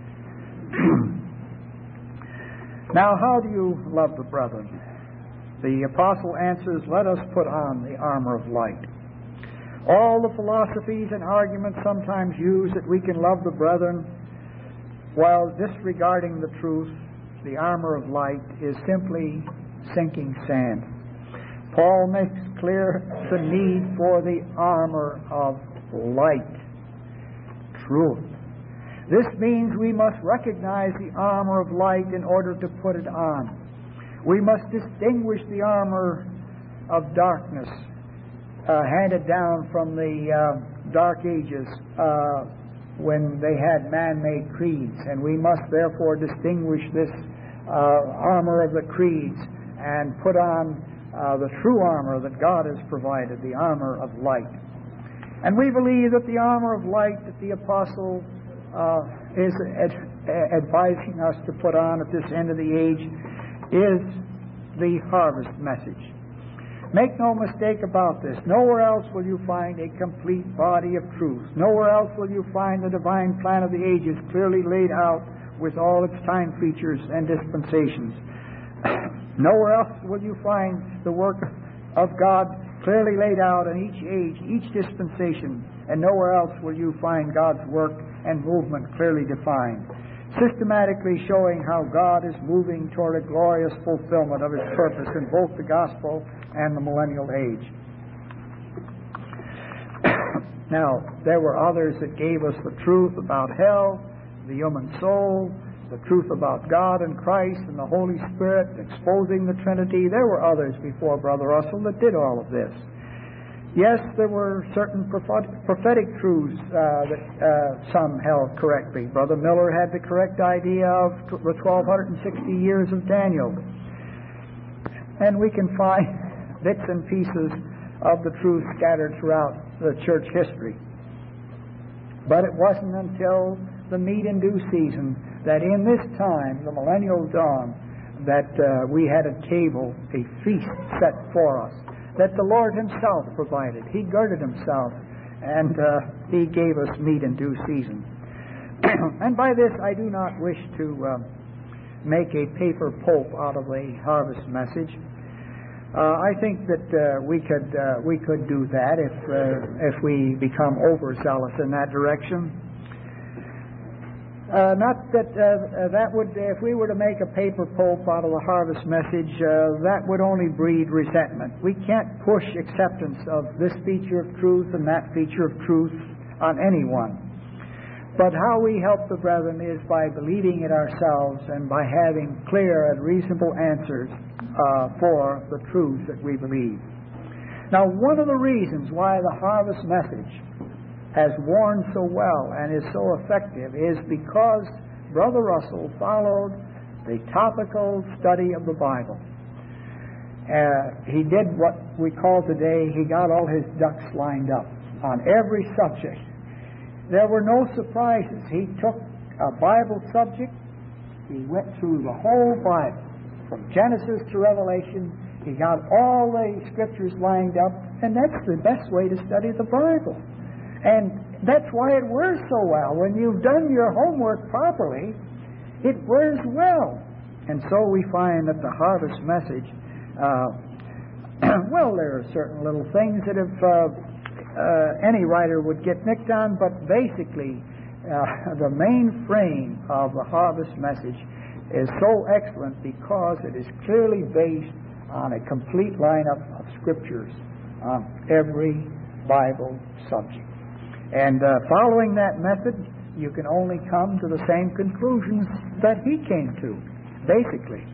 Now, how do you love the brethren? The apostle answers, let us put on the armor of light. All the philosophies and arguments sometimes used that we can love the brethren, while disregarding the truth, the armor of light is simply sinking sand. Paul makes clear the need for the armor of light, truth. This means we must recognize the armor of light in order to put it on. We must distinguish the armor of darkness uh, handed down from the uh, Dark Ages uh, when they had man-made creeds, and we must therefore distinguish this uh, armor of the creeds and put on uh, the true armor that God has provided, the armor of light. And we believe that the armor of light that the apostle Uh, is ad- advising us to put on at this end of the age is the harvest message. Make no mistake about this. Nowhere else will you find a complete body of truth. Nowhere else will you find the divine plan of the ages clearly laid out with all its time features and dispensations. Nowhere else will you find the work of God clearly laid out in each age, each dispensation, and nowhere else will you find God's work and movement clearly defined, systematically showing how God is moving toward a glorious fulfillment of His purpose in both the gospel and the millennial age. Now, there were others that gave us the truth about hell, the human soul, the truth about God and Christ and the Holy Spirit, exposing the Trinity. There were others before Brother Russell that did all of this. Yes, there were certain prophetic truths uh, that uh, some held correctly. Brother Miller had the correct idea of the twelve sixty years of Daniel. And we can find bits and pieces of the truth scattered throughout the church history. But it wasn't until the meat and due season that in this time, the millennial dawn, that uh, we had a table, a feast set for us, that the Lord Himself provided. He girded Himself, and uh, He gave us meat in due season. And by this, I do not wish to uh, make a paper pope out of a harvest message. Uh, I think that uh, we could uh, we could do that if uh, if we become overzealous in that direction. Uh, not that uh, that would, if we were to make a paper pope out of the harvest message, uh, that would only breed resentment. We can't push acceptance of this feature of truth and that feature of truth on anyone. But how we help the brethren is by believing it ourselves and by having clear and reasonable answers uh, for the truths that we believe. Now, one of the reasons why the harvest message has worn so well and is so effective is because Brother Russell followed the topical study of the Bible. Uh, he did what we call today, he got all his ducks lined up on every subject. There were no surprises. He took a Bible subject, he went through the whole Bible, from Genesis to Revelation. He got all the scriptures lined up, and that's the best way to study the Bible. And that's why it wears so well. When you've done your homework properly, it wears well. And so we find that the harvest message, uh, well, there are certain little things that if uh, uh, any writer would get nicked on, but basically uh, the main frame of the harvest message is so excellent because it is clearly based on a complete lineup of scriptures on every Bible subject. And uh, following that method, you can only come to the same conclusions that he came to, basically.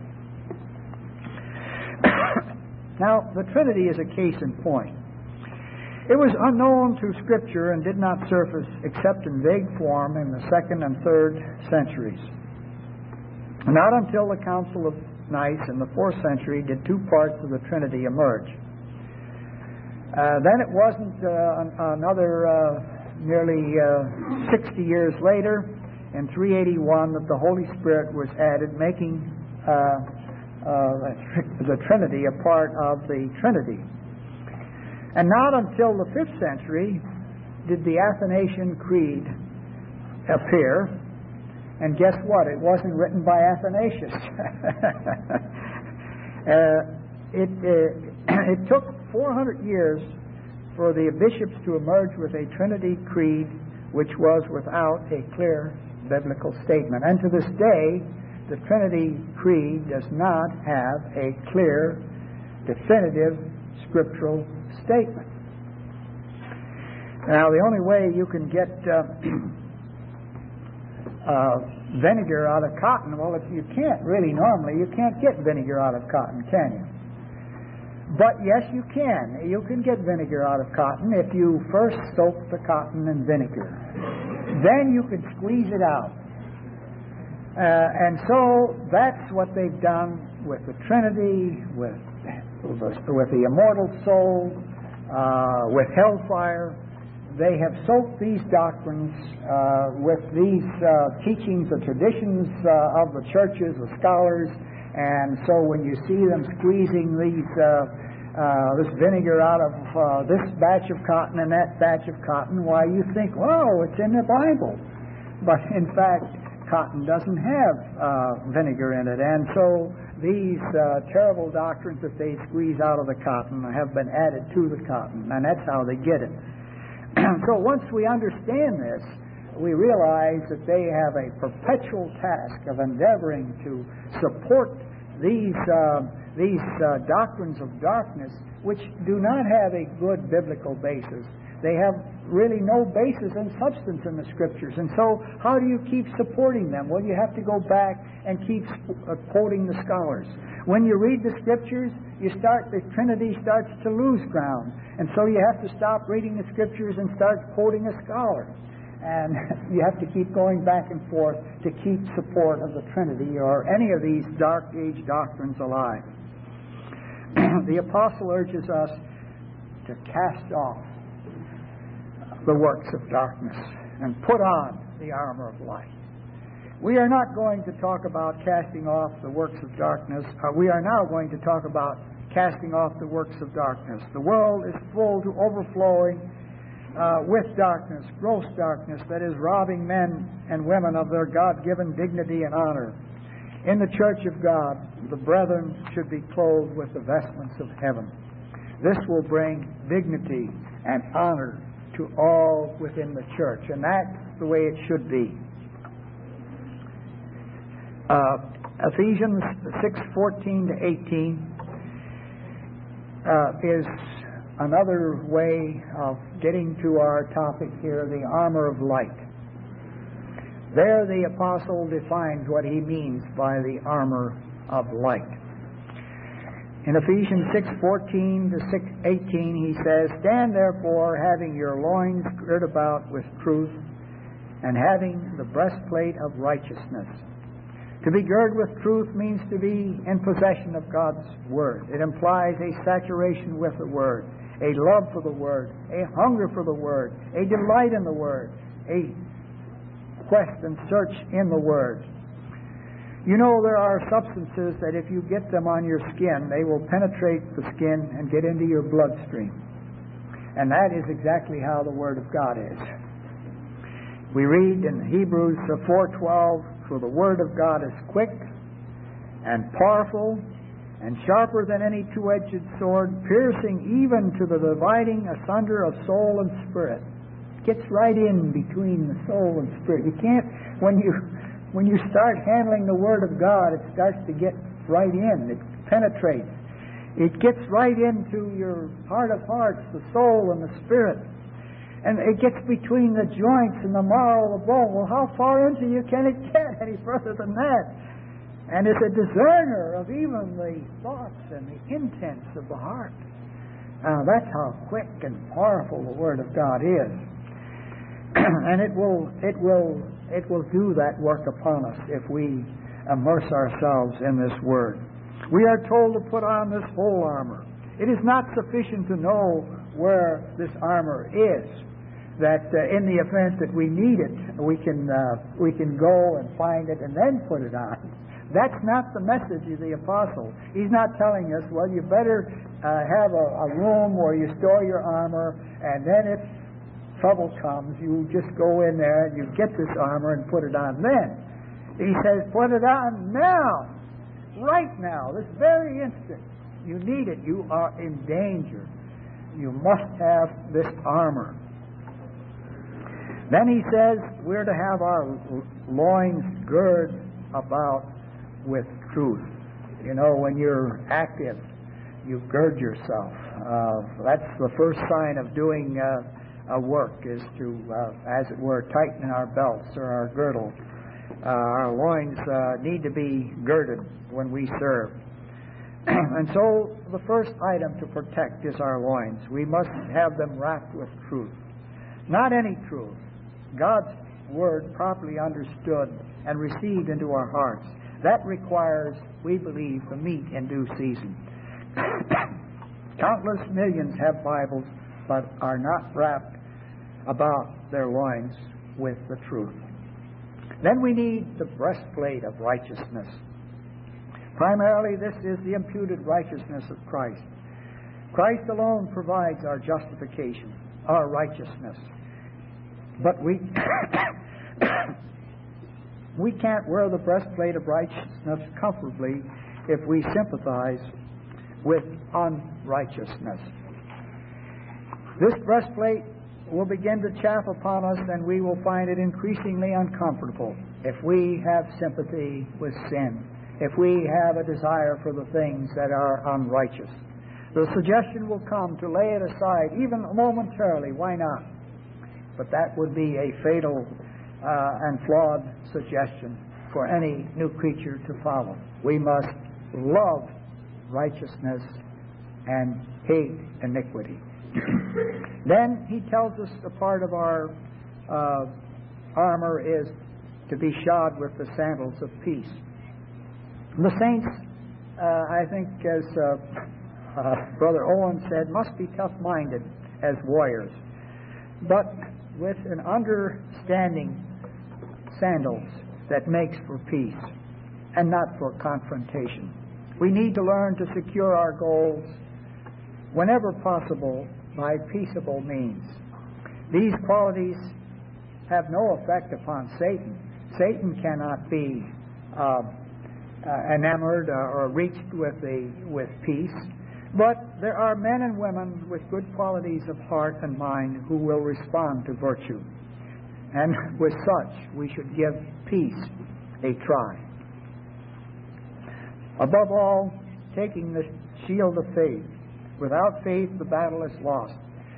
Now, the Trinity is a case in point. It was unknown to Scripture and did not surface except in vague form in the second and third centuries. Not until the Council of Nice in the fourth century did two parts of the Trinity emerge. Uh, then it wasn't uh, another uh, nearly uh, sixty years later, in three eighty-one, that the Holy Spirit was added, making uh, uh, the Trinity a part of the Trinity. And not until the fifth century did the Athanasian Creed appear. And guess what? It wasn't written by Athanasius. uh, it, uh, it took four hundred years for the bishops to emerge with a Trinity Creed which was without a clear biblical statement. And to this day, the Trinity Creed does not have a clear, definitive scriptural statement. Now, the only way you can get uh, uh, vinegar out of cotton, well, if you can't really normally, you can't get vinegar out of cotton, can you? But yes, you can. You can get vinegar out of cotton if you first soak the cotton in vinegar. Then you can squeeze it out. Uh, and so that's what they've done with the Trinity, with, with the immortal soul, uh, with hellfire. They have soaked these doctrines uh, with these uh, teachings, the traditions uh, of the churches, the scholars. And so when you see them squeezing these uh, uh, this vinegar out of uh, this batch of cotton and that batch of cotton, why, you think, oh, it's in the Bible. But in fact, cotton doesn't have uh, vinegar in it. And so these uh, terrible doctrines that they squeeze out of the cotton have been added to the cotton, and that's how they get it. So once we understand this, we realize that they have a perpetual task of endeavoring to support these uh, these uh, doctrines of darkness, which do not have a good biblical basis. They have really no basis and substance in the Scriptures. And so how do you keep supporting them? Well, you have to go back and keep uh, quoting the scholars. When you read the Scriptures, you start, the Trinity starts to lose ground. And so you have to stop reading the Scriptures and start quoting a scholar. And you have to keep going back and forth to keep support of the Trinity or any of these dark age doctrines alive. The apostle urges us to cast off the works of darkness and put on the armor of light. We are not going to talk about casting off the works of darkness. Uh, we are now going to talk about casting off the works of darkness. The world is full to overflowing Uh, with darkness, gross darkness, that is, robbing men and women of their God-given dignity and honor. In the Church of God, the brethren should be clothed with the vestments of heaven. This will bring dignity and honor to all within the church, and that's the way it should be. Uh, Ephesians six fourteen to eighteen uh, is another way of getting to our topic here, the armor of light. There the apostle defines what he means by the armor of light. In Ephesians six fourteen to six eighteen he says, "Stand therefore, having your loins girt about with truth, and having the breastplate of righteousness." To be girded with truth means to be in possession of God's Word. It implies a saturation with the Word, a love for the Word, a hunger for the Word, a delight in the Word, a quest and search in the Word. You know, there are substances that if you get them on your skin, they will penetrate the skin and get into your bloodstream. And that is exactly how the Word of God is. We read in Hebrews four twelve, "For the Word of God is quick and powerful and sharper than any two-edged sword, piercing even to the dividing asunder of soul and spirit." It gets right in between the soul and spirit. You can't, when you when you start handling the Word of God, it starts to get right in. It penetrates. It gets right into your heart of hearts, the soul and the spirit. And it gets between the joints and the marrow of the bone. Well, how far into you can it get any further than that? And it's a discerner of even the thoughts and the intents of the heart. Now, that's how quick and powerful the Word of God is. And it will, it will, it will do that work upon us if we immerse ourselves in this Word. We are told to put on this whole armor. It is not sufficient to know where this armor is, that uh, in the event that we need it, we can uh, we can go and find it and then put it on. That's not the message of the apostle. He's not telling us, well, you better uh, have a, a room where you store your armor, and then if trouble comes, you just go in there and you get this armor and put it on then. He says, put it on now, right now, this very instant. You need it. You are in danger. You must have this armor. Then he says we're to have our loins girded about with truth. You know, when you're active, you gird yourself. Uh, that's the first sign of doing uh, a work, is to, uh, as it were, tighten our belts or our girdle. Uh, our loins uh, need to be girded when we serve. And so the first item to protect is our loins. We must have them wrapped with truth. Not any truth. God's Word properly understood and received into our hearts. That requires, we believe, the meat in due season. Countless millions have Bibles, but are not wrapped about their loins with the truth. Then we need the breastplate of righteousness. Primarily, this is the imputed righteousness of Christ. Christ alone provides our justification, our righteousness. But we we can't wear the breastplate of righteousness comfortably if we sympathize with unrighteousness. This breastplate will begin to chafe upon us, and we will find it increasingly uncomfortable if we have sympathy with sin, if we have a desire for the things that are unrighteous. The suggestion will come to lay it aside, even momentarily. Why not? But that would be a fatal uh, and flawed suggestion for any new creature to follow. We must love righteousness and hate iniquity. Then he tells us a part of our uh, armor is to be shod with the sandals of peace. The saints, uh, I think, as uh, uh, Brother Owen said, must be tough-minded as warriors, but with an understanding sandals that makes for peace and not for confrontation. We need to learn to secure our goals whenever possible by peaceable means. These qualities have no effect upon Satan. Satan cannot be uh, uh, enamored uh, or reached with the with peace. But there are men and women with good qualities of heart and mind who will respond to virtue. And with such, we should give peace a try. Above all, taking the shield of faith. Without faith, the battle is lost.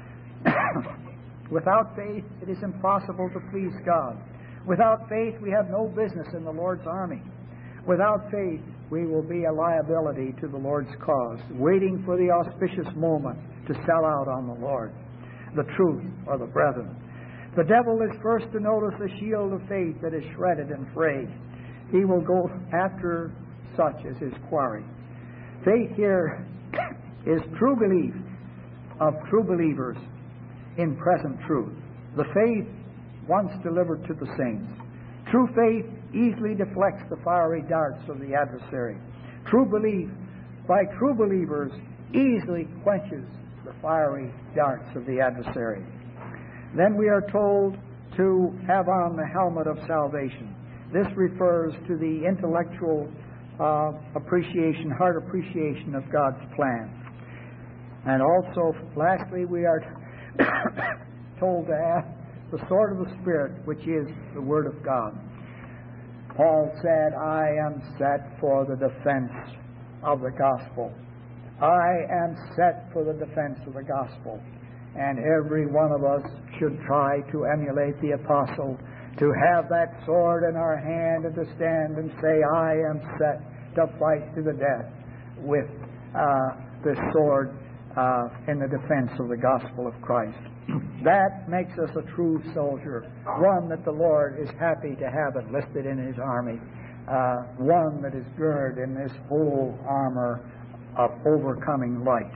Without faith, it is impossible to please God. Without faith, we have no business in the Lord's army. Without faith, we will be a liability to the Lord's cause, waiting for the auspicious moment to sell out on the Lord, the truth, or the brethren. The devil is first to notice the shield of faith that is shredded and frayed. He will go after such as his quarry. Faith here is true belief of true believers in present truth. The faith once delivered to the saints. True faith easily deflects the fiery darts of the adversary. True belief by true believers easily quenches the fiery darts of the adversary. Then we are told to have on the helmet of salvation. This refers to the intellectual uh, appreciation, heart appreciation of God's plan. And also, lastly, we are told to have the sword of the Spirit, which is the Word of God. Paul said, I am set for the defense of the gospel. I am set for the defense of the gospel. And every one of us should try to emulate the apostle, to have that sword in our hand and to stand and say, I am set to fight to the death with uh, this sword uh, in the defense of the gospel of Christ. That makes us a true soldier, one that the Lord is happy to have enlisted in His army, uh, one that is girded in this whole armor of overcoming light.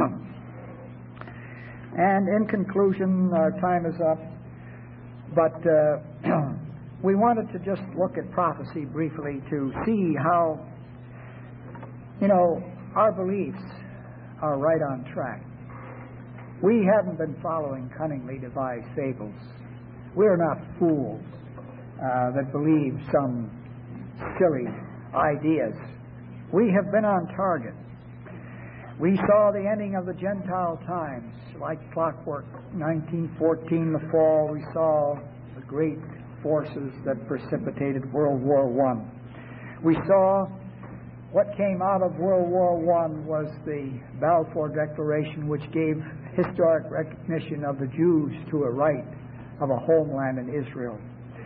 And in conclusion, our time is up, but uh, we wanted to just look at prophecy briefly to see how, you know, our beliefs are right on track. We haven't been following cunningly devised fables. We're not fools uh, that believe some silly ideas. We have been on target. We saw the ending of the Gentile times, like clockwork. nineteen fourteen, the fall, we saw the great forces that precipitated World War One. We saw what came out of World War One was the Balfour Declaration, which gave historic recognition of the Jews to a right of a homeland in Israel.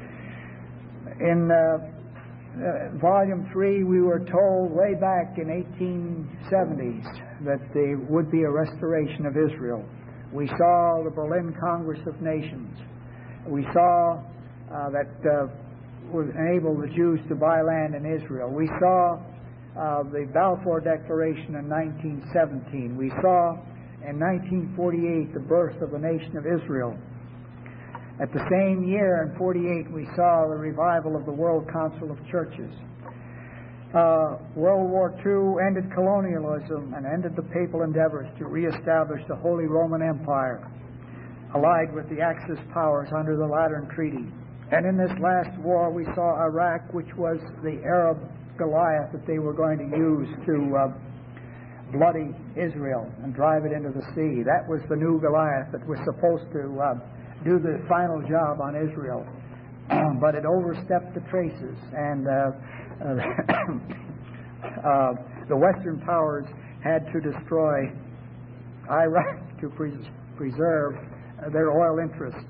In uh, Uh, volume three, we were told way back in eighteen seventies that there would be a restoration of Israel. We saw the Berlin Congress of Nations. We saw uh, that uh, would enable the Jews to buy land in Israel. We saw uh, the Balfour Declaration in nineteen seventeen. We saw in nineteen forty-eight the birth of the nation of Israel. At the same year, in forty-eight, we saw the revival of the World Council of Churches. Uh, World War Two ended colonialism and ended the papal endeavors to reestablish the Holy Roman Empire, allied with the Axis powers under the Lateran Treaty. And in this last war, we saw Iraq, which was the Arab Goliath that they were going to use to uh, bloody Israel and drive it into the sea. That was the new Goliath that was supposed to Uh, do the final job on Israel, but it overstepped the traces, and uh, uh, uh, the Western powers had to destroy Iraq to pre- preserve their oil interests.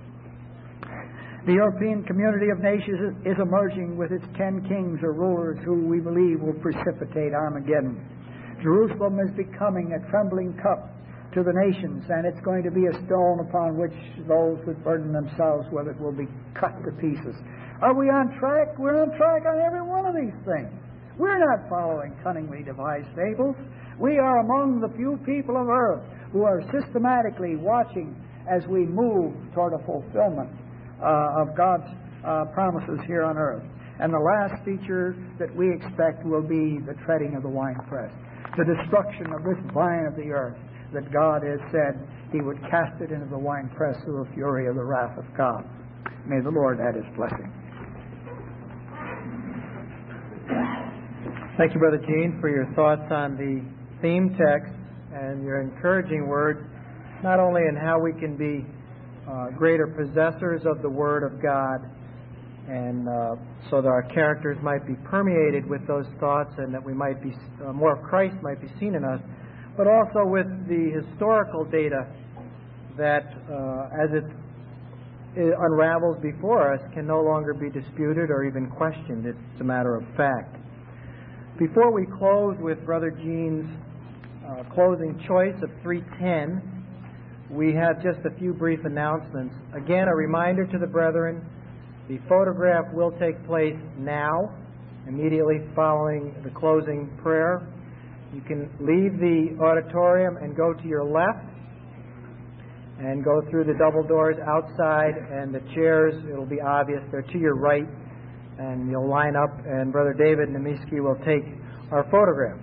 The European Community of Nations is emerging with its ten kings or rulers who we believe will precipitate Armageddon. Jerusalem is becoming a trembling cup to the nations, and it's going to be a stone upon which those that burden themselves with it will be cut to pieces. Are we on track? We're on track on every one of these things. We're not following cunningly devised fables. We are among the few people of earth who are systematically watching as we move toward a fulfillment uh, of God's uh, promises here on earth. And the last feature that we expect will be the treading of the winepress, the destruction of this vine of the earth, that God has said He would cast it into the winepress of the fury of the wrath of God. May the Lord add His blessing. Thank you, Brother Gene, for your thoughts on the theme text and your encouraging words, not only in how we can be uh, greater possessors of the Word of God, and uh, so that our characters might be permeated with those thoughts, and that we might be uh, more of Christ might be seen in us, but also with the historical data that, uh, as it, it unravels before us, can no longer be disputed or even questioned. It's a matter of fact. Before we close with Brother Gene's uh, closing choice of three ten, we have just a few brief announcements. Again, a reminder to the brethren, the photograph will take place now, immediately following the closing prayer. You can leave the auditorium and go to your left and go through the double doors outside, and the chairs, it'll be obvious, they're to your right, and you'll line up, and Brother David Nemiski will take our photograph.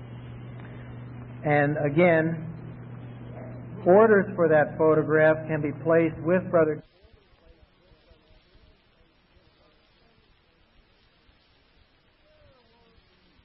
And again, orders for that photograph can be placed with Brother